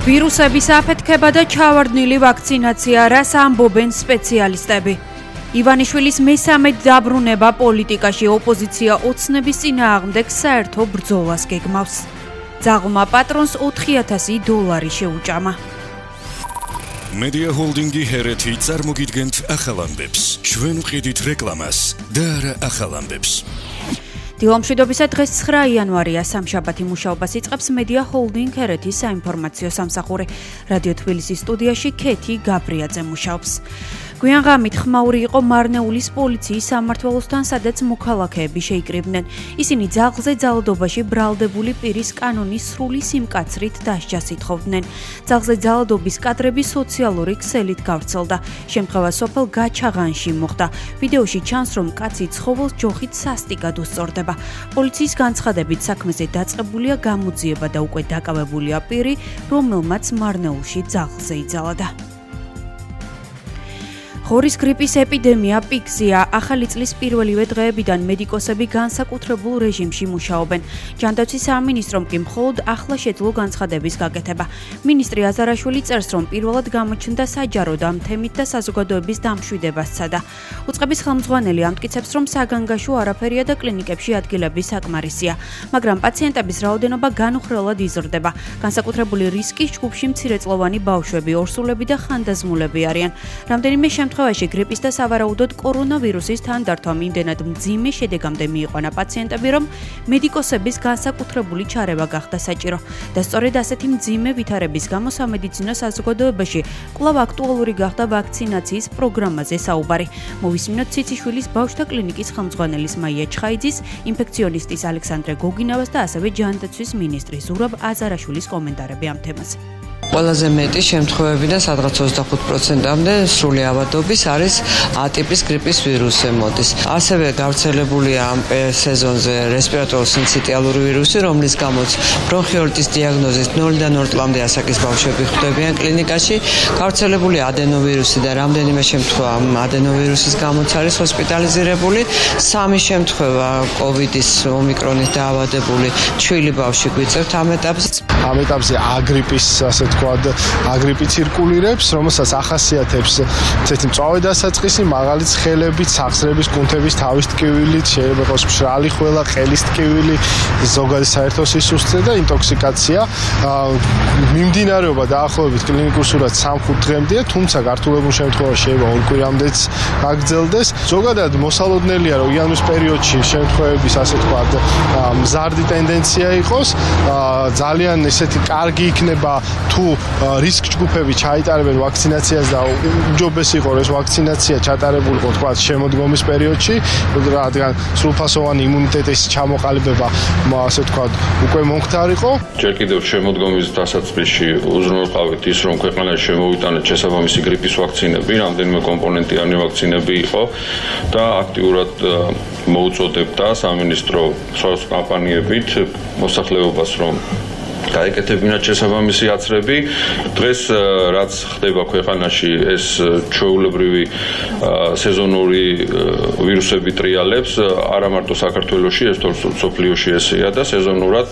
ვირუსების აფეთქება და ჩავარდნილი ვაქცინაცია, რას ამბობენ სპეციალისტები. ივანიშვილის მესამე დაბრუნება პოლიტიკაში, ოპოზიცია ოცნების წინააღმდეგ საერთო ბრძოლას გეგმავს. ძაღლმა პატრონს $4,000 შეუჭამა. Media Holdingi ჰერეთი წარმოგიდგენთ ახალ ამბებს. ჩვენ ვყიდით რეკლამას და არა ახალ ამბებს. დილამშვიდობისა დღეს 9 იანვარია, სამშაბათი მუშაობას იწყებს Media Holding ჰერეთის საინფორმაციო სამსახური. რადიო თბილისის სტუდიაში ქეთი გაბრიაძე მუშაობს. გვიან ღამით ხმაური იყო მარნეულის პოლიციის სამმართველოსთან, სადაც მოქალაქეები შეიკრიბნენ. ისინი ძაღლზე ძალადობაში ბრალდებული პირის კანონის სრული სიმკაცრით დასჯას ითხოვდნენ. ძაღლზე ძალადობის კადრები სოციალური ქსელით გავრცელდა. შემთხვევა სოფელ გაჩაღანში მოხდა. ვიდეოში ჩანს, რომ კაცი ცხოველს ჯოხით სასტიკად უსწორდება. პოლიციის განცხადებით საქმეზე დაწყებულია გამოძიება და უკვე დაკავებულია პირი, რომელმაც მარნეულში ძაღლზე იძალადა. ღორის გრიპის ეპიდემია პიკზეა. ახალი წლის პირველივე დღეებიდან მედიკოსები განსაკუთრებულ რეჟიმში მუშაობენ. ჯანდაცვის სამინისტრომ კი მხოლოდ ახლა შეძლო განცხადების გაკეთება. მინისტრი აზარაშვილი წერს, რომ პირველად გამოჩნდა საჯარო და ამ თემით და საზოგადოების დამშვიდება სცადა. უწყების ხელმძღვანელი ამტკიცებს, რომ საგანგაშო არაფერია და კლინიკებში ადგილები საკმარისია, მაგრამ პაციენტების რაოდენობა განუხრელად იზრდება. განსაკუთრებული რისკის ჯგუფში მცირეწლოვანი ბავშვები, ორსულები და ხანდაზმულები არიან. რამდენიმე შემთხვევაში გრიპის და სავარაუდოდ კორონავირუსის თანდართვა იმდენად მძიმე შედეგამდე მიიყვანა პაციენტები, რომ მედიკოსების განსაკუთრებული ჩარევა გახდა საჭირო. და სწორედ ასეთი მძიმე ვითარების გამო სამედიცინო საზოგადოებაში კვლავ აქტუალური გახდა ვაქცინაციის პროგრამაზე საუბარი. მოვისმინოთ ციციშვილის ბავშვთა კლინიკის ხელმძღვანელის მაია ჩხაიძის, ინფექციონისტის ალექსანდრე გოგინავას და ასევე ჯანდაცვის მინისტრის ზურაბ აზარაშვილის კომენტარები ამ თემაზე. ყველაზე მეტი შემთხვევებიდან სადღაც 25%-მდე სრული ავადობის არის A-ტიპის გრიპის ვირუსზე მოდის. ასევე გავრცელებულია ამ სეზონზე რესპირატორულ-სინციტიალური ვირუსი, რომლის გამოც ბრონხიოლიტის დიაგნოზით 0-დან 2 წლამდე ასაკის ბავშვები ხვდებიან კლინიკაში. გავრცელებული ადენოვირუსი და რამდენიმე შემთხვევა ადენოვირუსის გამოც არის ჰოსპიტალიზირებული. 3 შემთხვევა COVID-ის ომიკრონით დაავადებული ჩვილი ბავშვი გვიწევთ ამ ეტაპზე. ამ ეტაპზე აგრიპის აგრიპი ცირკულირებს, რომელსაც ახასიათებს ესეთი მწვავე დასაწყისი, მაღალი ცხელებით, სახსრების კუნთების თავის ტკივილით, შეიძლება იყოს მშრალი ხველა, ყელის ტკივილი, ზოგადი საერთო სისუსტე და ინტოქსიკაცია. მიმდინარეობა დაახლოებით კლინიკურ სურათს 3-5 დღემდეა, თუმცა გართულებულ შემთხვევაში შეიძლება 2 კვირამდეც გაგრძელდეს. ზოგადად მოსალოდნელია, რომ იანვრის პერიოდში შემთხვევების ასე ვთქვათ მზარდი ტენდენცია იყოს. ძალიან ესეთი კარგი იქნება თუ რისკ ჯგუფები ჩაიტარებენ ვაქცინაციას და უჯობესი იყოს ეს ვაქცინაცია ჩატარებულიყო თქვა შემოდგომის პერიოდში, რადგან სრულფასოვანი იმუნიტეტის ჩამოყალიბება ასე ვთქვათ უკვე მომხდარიყო. ჯერ კიდევ შემოდგომის დასაწყისში უზრუნველყავით ის, რომ ქვეყანაში შემოვიტანეთ შესაბამისი გრიპის ვაქცინები, რამდენიმე კომპონენტიანი ვაქცინები იყო და აქტიურად მოუწოდებდა სამინისტრო სროს კამპანიებით მოსახლეობას, რომ გაეკეთებინათ შესაბამისი აცრები. დღეს რაც ხდება ქვეყანაში, ეს ჩვეულებრივი სეზონური ვირუსები ტრიალებს, არა მარტო საქართველოში, ეს სოფლიოში ესეა და სეზონურად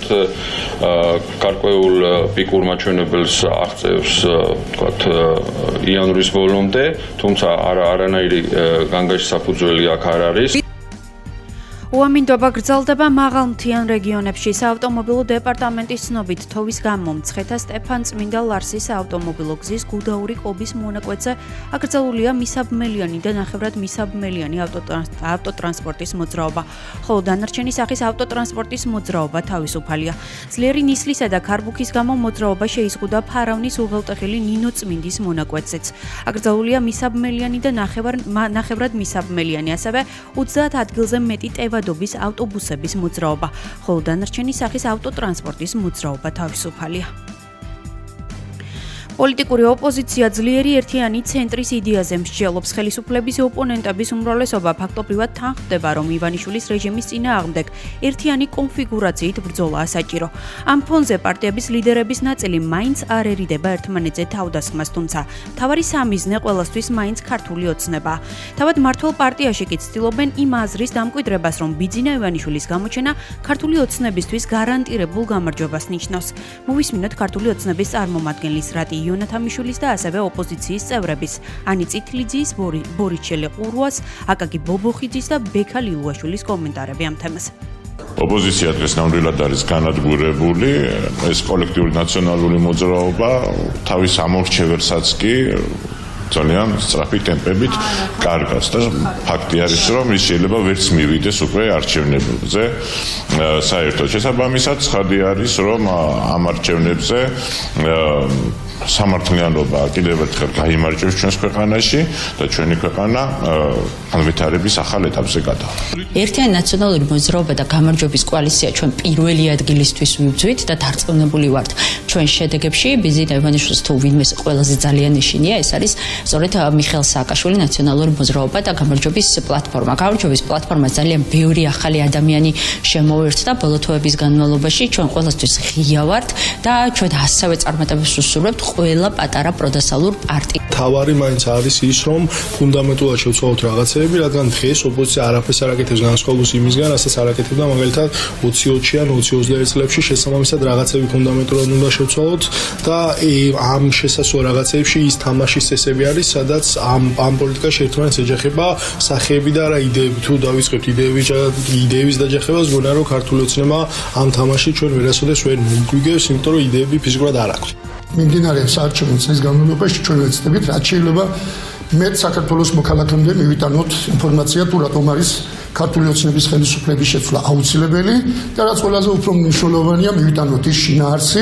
გარკვეულ პიკურ მაჩვენებელს აღწევს, თქვათ, იანვრის ბოლომდე, თუმცა არანაირი განგაშის საფუძველი აქ არ არის. უამინდობა გრძელდება მაღალმთიან რეგიონებში. საავტომობილო დეპარტამენტის ცნობით, თოვის გამო მცხეთა სტეფანწმინდა ლარსის საავტომობილო გზის გუდაური ყობის მონაკვეთზე აკრძალულია მისაბმელიანი და ნახევრად მისაბმელიანი ავტოტრანსპორტის მოძრაობა, ხოლო დანარჩენი სახის ავტოტრანსპორტის მოძრაობა თავისუფალია. ძლიერი ნისლისა და ქარბუქის გამო მოძრაობა შეიზღუდა ფარავნის უღელტეხილი ნინოწმინდის მონაკვეთზეც. აკრძალულია მისაბმელიანი და ნახევრად მისაბმელიანი, ასევე 30 ადგილზე მეტი ტევადობის ავტობუსების მოძრაობა, ხოლო დანარჩენი სახის ავტოტრანსპორტის მოძრაობა თავისუფალია. პოლიტიკური ოპოზიცია ძლიერი ერთიანი ცენტრის იდეაზე მსჯელობს. ხელისუფლების ოპონენტების უმრავლესობა ფაქტობრივად თანხმდება, რომ ივანიშვილის რეჟიმის წინააღმდეგ ერთიანი კონფიგურაციით ბრძოლაა საჭირო. ამ ფონზე პარტიების ლიდერების ნაწილი მაინც არ ერიდება ერთმანეთზე თავდასხმას, თუმცა მთავარი სამიზნე ყველასთვის მაინც ქართული ოცნებაა. თავად მმართველ პარტიაში კი ცდილობენ იმ აზრის დამკვიდრებას, რომ ბიძინა ივანიშვილის გამოჩენა ქართული ოცნებისთვის გარანტირებულ გამარჯვებას ნიშნავს. მოვისმინოთ ქართული ოცნების წარმომადგენლის რატი იონათამიშვილის და ასევე ოპოზიციის წევრების ანი წითლიძის, ბორիս შელეყურუას, აკაკი ბობოხიძის და ბექა ლილუაშვილის კომენტარები ამ თემაზე. ოპოზიცია დღეს ნამდვილად არის განადგურებული, ეს კოლექტიური ნაციონალური მოძრაობა თავის ამორჩეველსაც კი ძალიან სწრაფი ტემპებით კარგავს და ფაქტი არის, რომ ის შეიძლება ვერც მივიდეს უკვე არჩევნებზე საერთოდ. შესაბამისად, ცხადი არის, რომ ამ არჩევნებზე სამართლიანობა კიდევ ერთხელ გაიმარჯვებს ჩვენს ქვეყანაში და ჩვენი ქვეყანა განვითარების ახალ ეტაპზე გადავა. ერთიანი ნაციონალური მოძრაობა და გამარჯვების კოალიცია ჩვენ პირველი ადგილისთვის ვიბრძვით და დარწმუნებული ვართ ჩვენ შედეგებში. ბიძინა ივანიშვილის თუ ვინმეს ყველაზე ძალიან ეშინია, ეს არის სწორედ მიხეილ სააკაშვილი ნაციონალური მოძრაობა და გამარჯვების პლატფორმა. გამარჯვების პლატფორმა ძალიან ბევრი ახალი ადამიანი შემოერთდა ბოლო თვეების განმავლობაში. ჩვენ ყველასთვის ღია ვართ და ჩვენ ასევე წარმატებებს ვსურვებთ ყველა პატარა პროდასალურ პარტიას. თავარი მაინც არის ის, რომ ფუნდამენტურად შევცვალოთ რაღაცები, რადგან დღეს ოპოზიცია არაფერს არ აკეთებს განსხვავებულს იმისგან, რასაც არ აკეთებდა მაგალითად 20-იან 20-21 წლებში. შესაბამისად რაღაცები ფუნდამენტურად უნდა შევცვალოთ და ამ შესაძლო რაღაცებში ის თამაშის წესები არის, სადაც ამ პოლიტიკაში ერთმანეთს ეჯახება სახეები და არა იდეები. თუ დავიწყებთ იდეების დაჯახებას, გონა რომ ქართული ოცნება ამ თამაში ჩვენ ვერასოდეს ვერ მოგვიგებს, იმიტომ რომ იდეები ფიზიკურად არ აქვს. მიმდინარე საარჩევნო წლის განმავლობაში ჩვენ ვეცდებით, რაც შეიძლება მეტ საქართველოს მოქალაქემდე მივიტანოთ ინფორმაცია, თუ რატომ არის ქართული ოცნების ხელისუფლების შეცვლა აუცილებელი და რაც ყველაზე უფრო მნიშვნელოვანია, მივიტანოთ ის შინაარსი,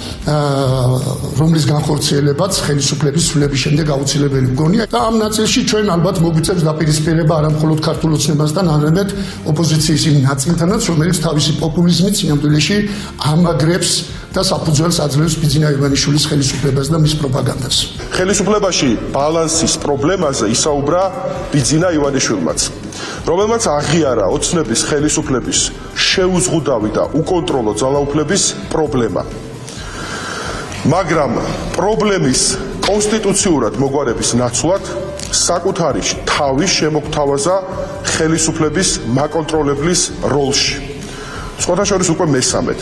რომლის განხორციელებაც ხელისუფლების ცვლილების შემდეგ აუცილებელი მგონია და ამ ნაწილში ჩვენ ალბათ მოგვიწევს დაპირისპირება არა მხოლოდ ქართულ ოცნებასთან, არამედ ოპოზიციის იმ ნაწილთანაც, რომელიც თავისი პოპულიზმით სინამდვილეში ამაგრებს და საფუძველს აძლევს ბიძინა ივანიშვილის ხელისუფლებას და მის პროპაგანდას. ხელისუფლებაში ბალანსის პრობლემაზე ისაუბრა ბიძინა ივანიშვილმაც, რომელმაც აღიარა ოცნების ხელისუფლების შეუზღუდავი და უკონტროლო ძალაუფლების პრობლემა. მაგრამ პრობლემის კონსტიტუციურად მოგვარების ნაცვლად საკუთარი თავი შემოგთავაზა ხელისუფლების მაკონტროლებლის როლში. სხვათა შორის უკვე მესამედ.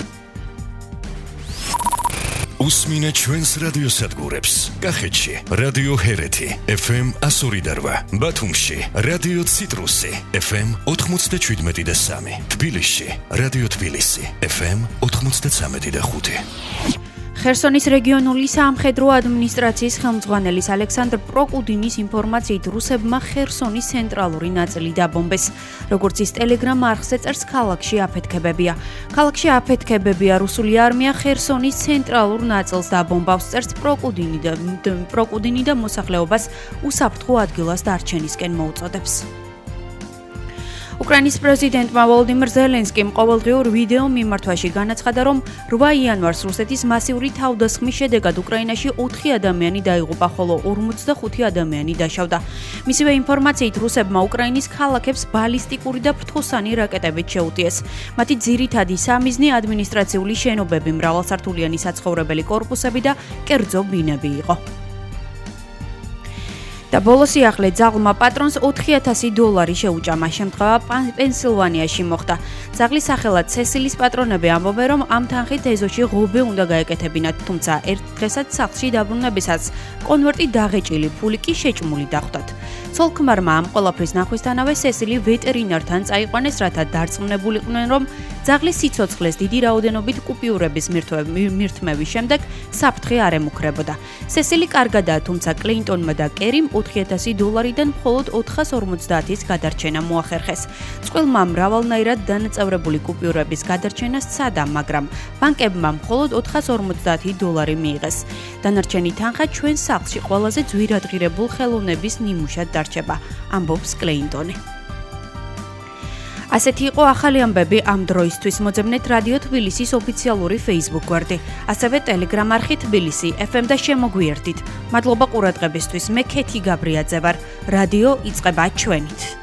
უსმინე ჩვენს რადიოსადგურებს. კახეთში რადიო ჰერეთი FM 102.8, ბათუმში რადიო ციტრუსი FM 97.3, თბილისში რადიო თბილისი FM 93.5. ხერსონის რეგიონული სამხედრო ადმინისტრაციის ხელმძღვანელის ალექსანდრ პროკუდინის ინფორმაციით რუსებმა ხერსონის ცენტრალური ნაწილი დაბომბეს. როგორც ის ტელეგრამ არხზე წერს, ქალაქში აფეთქებებია. ქალაქში აფეთქებებია, რუსული არმია ხერსონის ცენტრალურ ნაწილს დაბომბავს, წერს პროკუდინი და მოსახლეობას უსაფრთხო ადგილას დარჩენისკენ მოუწოდებს. უკრაინის პრეზიდენტმა ვოლოდიმირ ზელენსკიმ ყოველდღიურ ვიდეო მიმართვაში განაცხადა, რომ 8 იანვარს რუსეთის მასიური თავდასხმის შედეგად უკრაინაში 4 ადამიანი დაიღუპა, ხოლო 45 ადამიანი დაშავდა. მისივე ინფორმაციით, რუსებმა უკრაინის ქალაქებს ბალისტიკური და ფრთოსანი რაკეტებით შეუტიეს. მათი ძირითადი სამიზნე ადმინისტრაციული შენობები, მრავალსართულიანი საცხოვრებელი კორპუსები და კერძო ბინები იყო. და ბოლოს იახლე ძაღლმა პატრონს $4,000 შეუჭამა. შემთხვევა პენსილვანიაში მოხდა. ძაღლის სახელად სესილის პატრონები ამბობენ, რომ ამ თანხით ეზოში ღობე უნდა გაეკეთებინათ, თუმცა ერთ დღესაც სახლში დაბრუნებისას კონვერტი დაღეჭილი, ფული კი შეჭმული დახვდათ. ცოლ-ქმარმა ამ ყველაფრის ნახვისთანავე სესილი ვეტერინართან წაიყვანეს, რათა დარწმუნებულიყვნენ, რომ ძაღლის სიცოცხლეს დიდი რაოდენობით კუპიურების მირთმევის შემდეგ საფრთხე არ ემუქრებოდა. სესილი კარგადაა, თუმცა კლეინტონმა და კერიმ $4,000-დან მხოლოდ 450-ის გადარჩენა მოახერხეს. წყვილმა მრავალნაირად დანაწევრებული კუპიურების გადარჩენა სცადა, მაგრამ ბანკებმა მხოლოდ $450 მიიღეს. დანარჩენი თანხა ჩვენ სახლში ყველაზე ძვირადღირებულ ხელოვნების ნიმუშად დარჩება, ამბობს კლეინტონი. ასეთი იყო ახალი ამბები ამ დროისთვის. მოძებნეთ რადიო თბილისის ოფიციალური Facebook გვერდი, ასევე Telegram არხი თბილისი FM და შემოგვიერთდით. მადლობა ყურადღებისთვის. მე ქეთი გაბრიაძე ვარ. რადიო იწყება ჩვენით.